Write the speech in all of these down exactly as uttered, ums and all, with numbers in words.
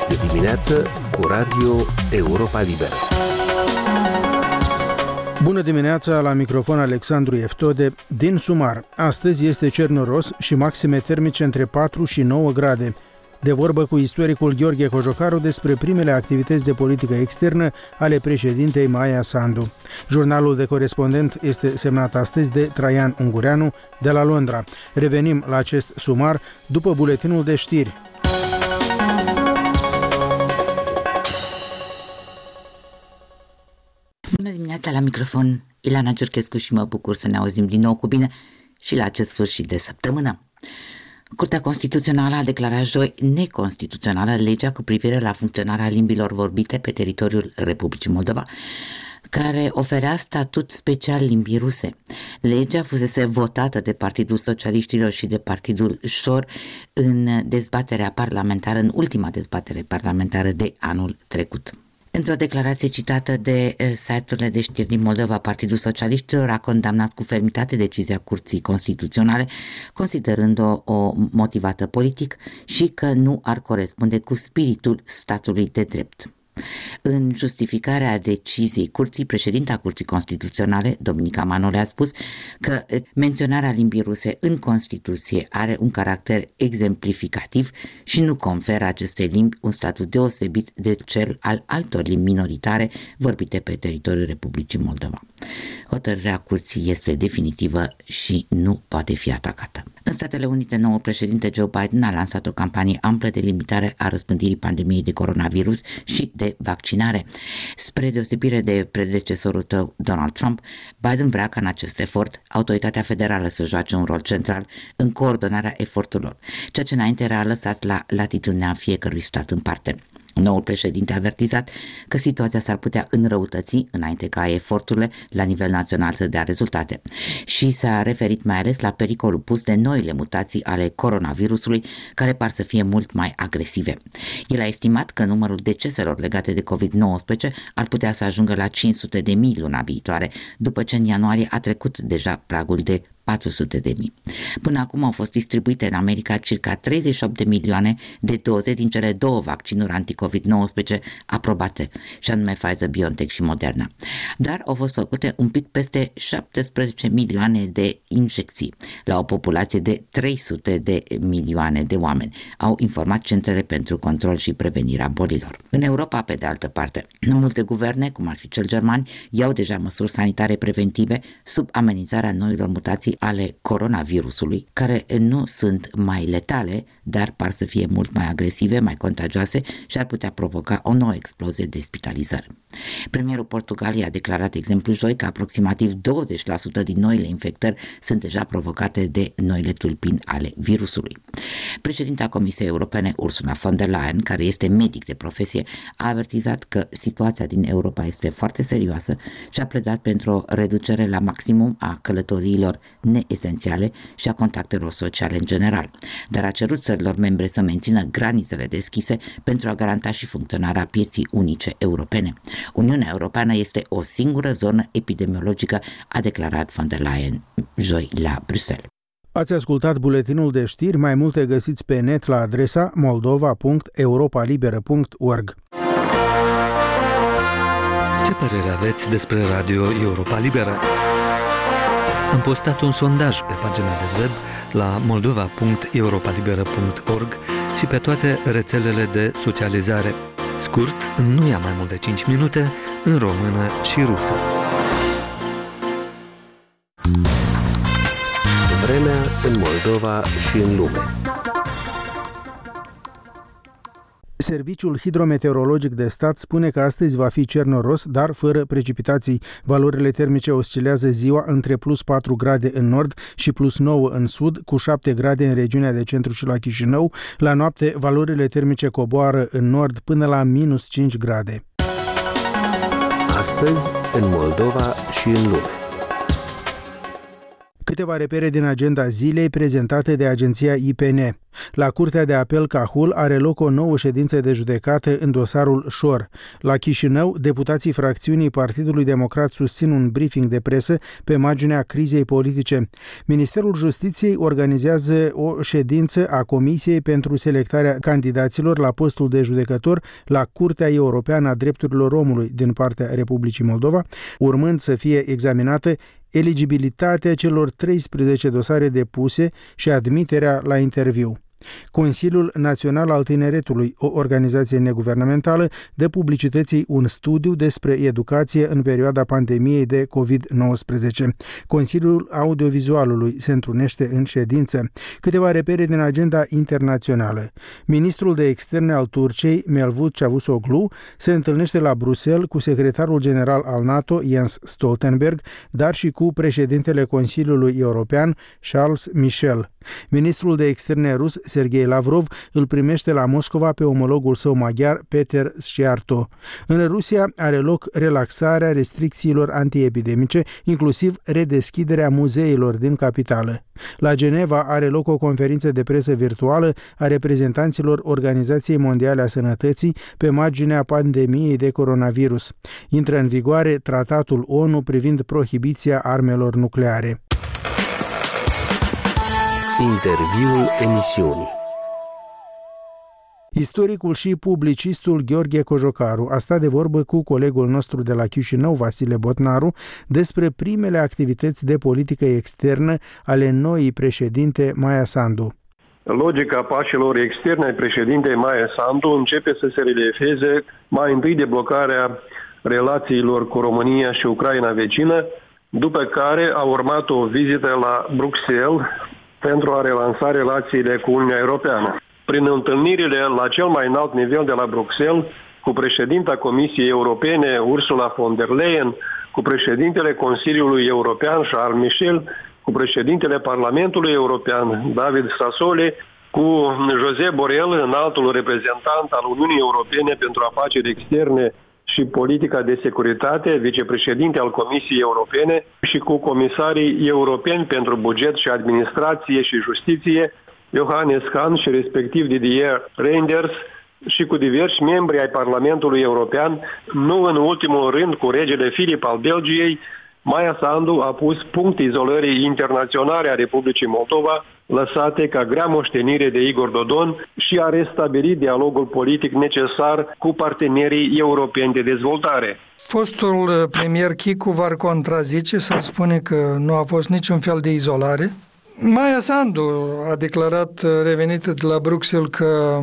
Este dimineață cu Radio Europa Liberă. Bună dimineața, la microfon Alexandru Eftode. Din Sumar, astăzi este cer noros și maxime termice între patru și nouă grade. De vorbă cu istoricul Gheorghe Cojocaru despre primele activități de politică externă ale președintei Maia Sandu. Jurnalul de corespondent este semnat astăzi de Traian Ungureanu de la Londra. Revenim la acest sumar după buletinul de știri. Bună dimineața, la microfon Ilana Giurchescu și mă bucur să ne auzim din nou cu bine și la acest sfârșit de săptămână. Curtea Constituțională a declarat joi neconstituțională legea cu privire la funcționarea limbilor vorbite pe teritoriul Republicii Moldova, care oferea statut special limbii ruse. Legea fusese votată de Partidul Socialiștilor și de Partidul Șor în dezbaterea parlamentară, în ultima dezbatere parlamentară de anul trecut. Într-o declarație citată de site-urile de știri din Moldova, Partidul Socialiștilor a condamnat cu fermitate decizia Curții Constituționale, considerând-o o motivată politic și că nu ar corespunde cu spiritul statului de drept. În justificarea deciziei curții, președinta Curții Constituționale, Dominica Manole, a spus că menționarea limbii ruse în Constituție are un caracter exemplificativ și nu conferă acestei limbi un statut deosebit de cel al altor limbi minoritare vorbite pe teritoriul Republicii Moldova. Hotărârea curții este definitivă și nu poate fi atacată. În Statele Unite, noul președinte Joe Biden a lansat o campanie amplă de limitare a răspândirii pandemiei de coronavirus și de vaccinare. Spre deosebire de predecesorul tău, Donald Trump, Biden vrea ca în acest efort autoritatea federală să joace un rol central în coordonarea eforturilor, ceea ce înainte era lăsat la latitudinea fiecărui stat în parte. Noul președinte a avertizat că situația s-ar putea înrăutăți înainte ca eforturile la nivel național să dea rezultate și s-a referit mai ales la pericolul pus de noile mutații ale coronavirusului, care par să fie mult mai agresive. El a estimat că numărul deceselor legate de covid nouăsprezece ar putea să ajungă la cinci sute de mii luna viitoare, după ce în ianuarie a trecut deja pragul de patru sute de mii. Până acum au fost distribuite în America circa treizeci și opt de milioane de doze din cele două vaccinuri anti-covid nouăsprezece aprobate, și anume Pfizer-BioNTech și Moderna. Dar au fost făcute un pic peste șaptesprezece milioane de injecții la o populație de trei sute de milioane de oameni, au informat Centrele pentru Control și Prevenirea Bolilor. În Europa, pe de altă parte, multe guverne, cum ar fi cel german, iau deja măsuri sanitare preventive sub amenințarea noilor mutații ale coronavirusului, care nu sunt mai letale, dar par să fie mult mai agresive, mai contagioase și ar putea provoca o nouă explozie de spitalizări. Premierul Portugaliei a declarat, de exemplu, joi că aproximativ douăzeci la sută din noile infectări sunt deja provocate de noile tulpini ale virusului. Președinta Comisiei Europene, Ursula von der Leyen, care este medic de profesie, a avertizat că situația din Europa este foarte serioasă și a pledat pentru o reducere la maximum a călătoriilor neesențiale și a contactelor sociale în general, dar a cerut țărilor membre să mențină granițele deschise pentru a garanta și funcționarea pieții unice europene. Uniunea Europeană este o singură zonă epidemiologică, a declarat von der Leyen joi la Bruxelles. Ați ascultat buletinul de știri, mai multe găsiți pe net la adresa moldova punct europa liberă punct org. Ce părere aveți despre Radio Europa Liberă? Am postat un sondaj pe pagina de web la moldova punct europa liberă punct org și pe toate rețelele de socializare. Scurt, nu ia mai mult de cinci minute, în română și rusă. Vremea în Moldova și în lume. Serviciul Hidrometeorologic de Stat spune că astăzi va fi cer noros, dar fără precipitații. Valorile termice oscilează ziua între plus patru grade în nord și plus nouă în sud, cu șapte grade în regiunea de centru și la Chișinău. La noapte, valorile termice coboară în nord până la minus cinci grade. Astăzi, în Moldova și în lume. Câteva repere din agenda zilei prezentate de agenția I P N. La Curtea de Apel Cahul are loc o nouă ședință de judecată în dosarul Șor. La Chișinău, deputații fracțiunii Partidului Democrat susțin un briefing de presă pe marginea crizei politice. Ministerul Justiției organizează o ședință a Comisiei pentru selectarea candidaților la postul de judecător la Curtea Europeană a Drepturilor Omului din partea Republicii Moldova, urmând să fie examinată eligibilitatea celor treisprezece dosare depuse și admiterea la interviu. Consiliul Național al Tineretului, o organizație neguvernamentală, dă publicității un studiu despre educație în perioada pandemiei de covid nouăsprezece. Consiliul Audiovizualului se întrunește în ședință. Câteva repere din agenda internațională. Ministrul de Externe al Turciei, Mevlut Cavusoglu, se întâlnește la Bruxelles cu secretarul general al NATO, Jens Stoltenberg, dar și cu președintele Consiliului European, Charles Michel. Ministrul de Externe rus, Sergei Lavrov, îl primește la Moscova pe omologul său maghiar, Peter Sciarto. În Rusia are loc relaxarea restricțiilor antiepidemice, inclusiv redeschiderea muzeilor din capitală. La Geneva are loc o conferință de presă virtuală a reprezentanților Organizației Mondiale a Sănătății pe marginea pandemiei de coronavirus. Intră în vigoare tratatul O N U privind prohibiția armelor nucleare. Interviul emisiunii. Istoricul și publicistul Gheorghe Cojocaru a stat de vorbă cu colegul nostru de la Chișinău, Vasile Botnaru, despre primele activități de politică externă ale noii președinte Maia Sandu. Logica pașilor externe ai președintei Maia Sandu începe să se reliefeze mai întâi de blocarea relațiilor cu România și Ucraina vecină, după care a urmat o vizită la Bruxelles pentru a relansa relațiile cu Uniunea Europeană. Prin întâlnirile la cel mai înalt nivel de la Bruxelles, cu președinta Comisiei Europene, Ursula von der Leyen, cu președintele Consiliului European, Charles Michel, cu președintele Parlamentului European, David Sassoli, cu José Borrell, înaltul reprezentant al Uniunii Europene pentru afaceri externe și politica de securitate, vicepreședinte al Comisiei Europene, și cu comisarii europeni pentru buget și administrație și justiție, Johannes Hahn și respectiv Didier Reynders, și cu diversi membri ai Parlamentului European, nu în ultimul rând cu regele Filip al Belgiei. Maia Sandu a pus punct izolării internaționale a Republicii Moldova, lăsate ca grea moștenire de Igor Dodon, și a restabilit dialogul politic necesar cu partenerii europeni de dezvoltare. Fostul premier Chicu v-ar contrazice să spune că nu a fost niciun fel de izolare? Maia Sandu a declarat, revenită de la Bruxelles, că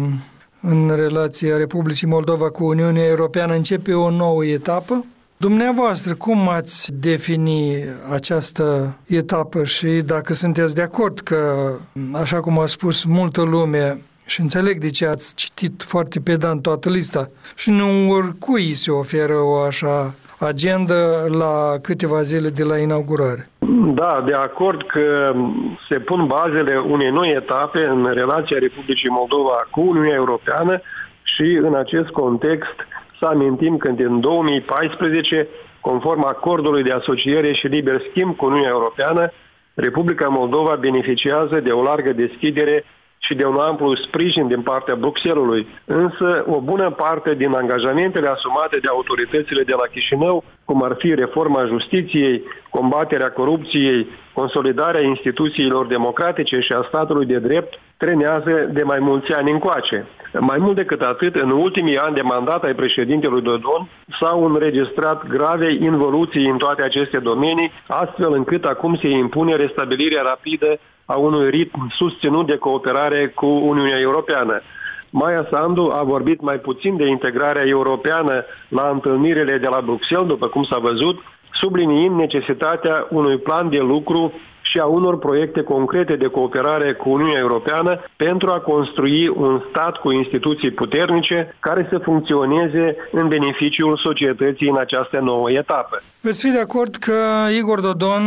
în relația Republicii Moldova cu Uniunea Europeană începe o nouă etapă. Dumneavoastră, cum ați defini această etapă și dacă sunteți de acord că, așa cum a spus multă lume, și înțeleg de ce ați citit foarte pedant toată lista, și nu oricui se oferă o așa agendă la câteva zile de la inaugurare? Da, de acord că se pun bazele unei noi etape în relația Republicii Moldova cu Uniunea Europeană și în acest context să amintim că din două mii paisprezece, conform acordului de asociere și liber schimb cu Uniunea Europeană, Republica Moldova beneficiază de o largă deschidere și de un amplu sprijin din partea Bruxellesului. Însă, o bună parte din angajamentele asumate de autoritățile de la Chișinău, cum ar fi reforma justiției, combaterea corupției, consolidarea instituțiilor democratice și a statului de drept, trenează de mai mulți ani încoace. Mai mult decât atât, în ultimii ani de mandat ai președintelui Dodon s-au înregistrat grave involuții în toate aceste domenii, astfel încât acum se impune restabilirea rapidă a unui ritm susținut de cooperare cu Uniunea Europeană. Maia Sandu a vorbit mai puțin de integrarea europeană la întâlnirile de la Bruxelles, după cum s-a văzut, subliniind necesitatea unui plan de lucru și a unor proiecte concrete de cooperare cu Uniunea Europeană pentru a construi un stat cu instituții puternice care să funcționeze în beneficiul societății în această nouă etapă. Veți fi de acord că Igor Dodon,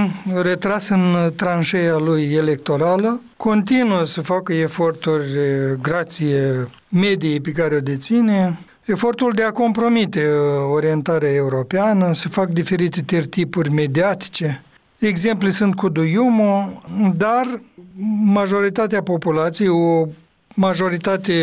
retras în tranșeia lui electorală, continuă să facă eforturi grație mediei pe care o deține, efortul de a compromite orientarea europeană, să fac diferite tertipuri mediatice. exemple sunt cu Duiumul, dar majoritatea populației, o majoritate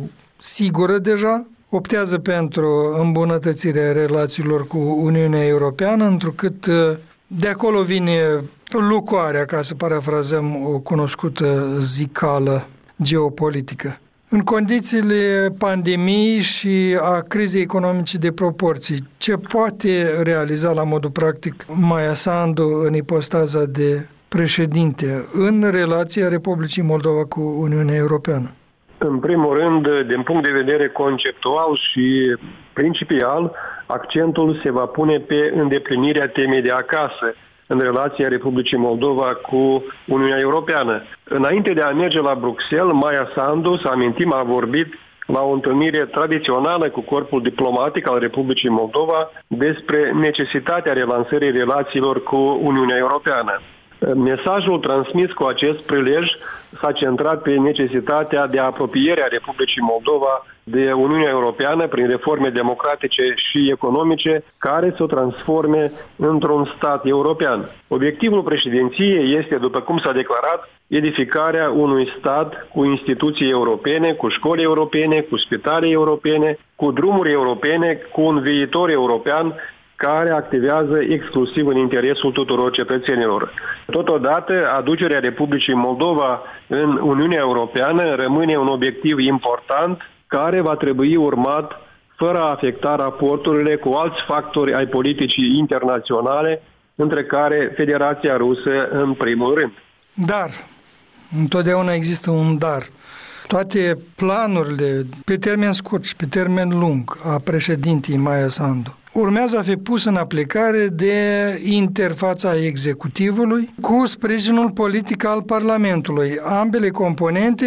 sigură deja, optează pentru îmbunătățirea relațiilor cu Uniunea Europeană, întrucât de acolo vine lucoarea, ca să parafrazăm o cunoscută zicală geopolitică. În condițiile pandemiei și a crizei economice de proporții, ce poate realiza la modul practic Maia Sandu în ipostaza de președinte în relația Republicii Moldova cu Uniunea Europeană? În primul rând, din punct de vedere conceptual și principial, accentul se va pune pe îndeplinirea temei de acasă în relația Republicii Moldova cu Uniunea Europeană. Înainte de a merge la Bruxelles, Maia Sandu, să amintim, a vorbit la o întâlnire tradițională cu corpul diplomatic al Republicii Moldova despre necesitatea relansării relațiilor cu Uniunea Europeană. Mesajul transmis cu acest prilej s-a centrat pe necesitatea de apropiere a Republicii Moldova de Uniunea Europeană prin reforme democratice și economice care să o transforme într-un stat european. Obiectivul președinției este, după cum s-a declarat, edificarea unui stat cu instituții europene, cu școli europene, cu spitale europene, cu drumuri europene, cu un viitor european care activează exclusiv în interesul tuturor cetățenilor. Totodată, aducerea Republicii Moldova în Uniunea Europeană rămâne un obiectiv important care va trebui urmat fără a afecta raporturile cu alți factori ai politicii internaționale, între care Federația Rusă în primul rând. Dar, întotdeauna există un dar. Toate planurile pe termen scurt și pe termen lung a președintii Maia Sandu urmează a fi pus în aplicare de interfața executivului cu sprijinul politic al Parlamentului. Ambele componente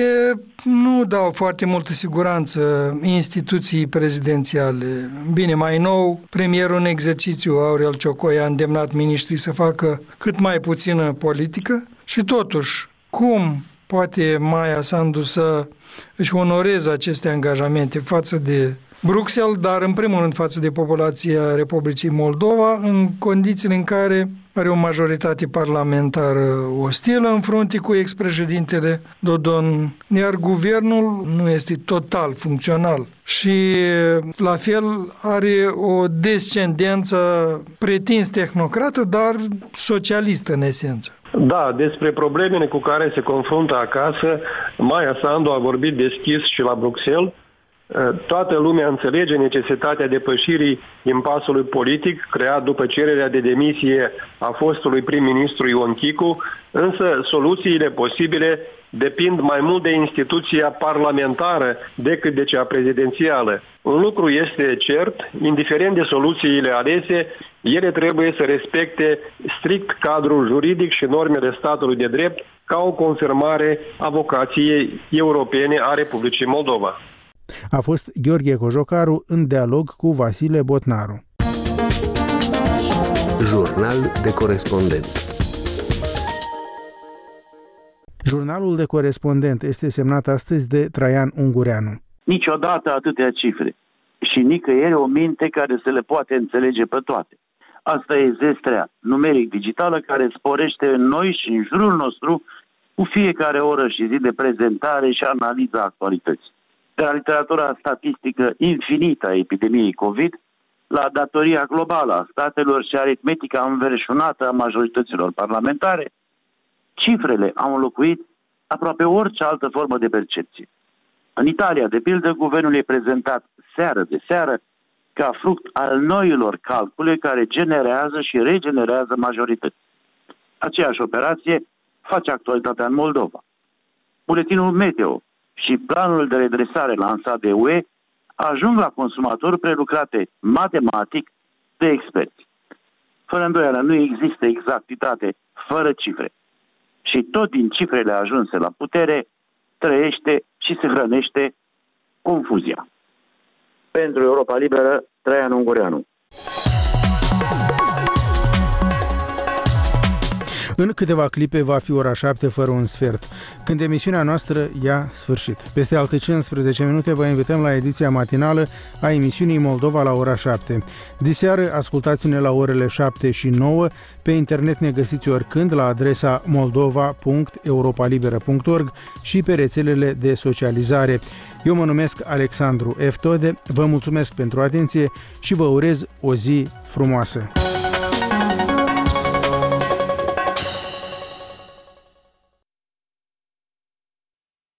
nu dau foarte multă siguranță instituției prezidențiale. Bine, mai nou, premierul în exercițiu, Aurel Ciocoi, a îndemnat miniștrii să facă cât mai puțină politică și totuși, cum poate Maia Sandu să își onoreze aceste angajamente față de Bruxelles, dar în primul rând față de populația Republicii Moldova, în condițiile în care are o majoritate parlamentară ostilă în frunte cu ex-președintele Dodon, iar guvernul nu este total funcțional și la fel are o descendență pretins tehnocrată, dar socialistă în esență. Da, despre problemele cu care se confruntă acasă, Maia Sandu a vorbit deschis și la Bruxelles. Toată lumea înțelege necesitatea depășirii impasului politic creat după cererea de demisie a fostului prim-ministru Ion Chicu, însă soluțiile posibile depind mai mult de instituția parlamentară decât de cea prezidențială. Un lucru este cert, indiferent de soluțiile alese, ele trebuie să respecte strict cadrul juridic și normele statului de drept ca o confirmare a vocației europene a Republicii Moldova. A fost Gheorghe Cojocaru în dialog cu Vasile Botnaru. Jurnal de corespondent. Jurnalul de corespondent este semnat astăzi de Traian Ungureanu. Niciodată atâtea cifre și nicăieri o minte care se le poate înțelege pe toate. Asta e zestrea numeric digitală care sporește în noi și în jurul nostru cu fiecare oră și zi de prezentare și analiza actualității. De la literatura statistică infinită a epidemiei COVID, la datoria globală a statelor și aritmetica înverșunată a majorităților parlamentare, cifrele au înlocuit aproape orice altă formă de percepție. În Italia, de pildă, guvernul e prezentat seară de seară ca fruct al noilor calcule care generează și regenerează majorități. Aceeași operație face actualitatea în Moldova. Buletinul Meteo și planul de redresare lansat de U E ajung la consumatori prelucrate matematic de experți. Fără îndoială, nu există exactitate fără cifre. Și tot din cifrele ajunse la putere trăiește și se hrănește confuzia. Pentru Europa Liberă, Traian Ungureanu. În câteva clipe va fi ora șapte fără un sfert, când emisiunea noastră ia sfârșit. Peste alte cincisprezece minute vă invităm la ediția matinală a emisiunii Moldova la ora șapte. Diseară ascultați-ne la orele șapte și nouă, pe internet ne găsiți oricând la adresa moldova punct europalibera punct org și pe rețelele de socializare. Eu mă numesc Alexandru Eftode, vă mulțumesc pentru atenție și vă urez o zi frumoasă.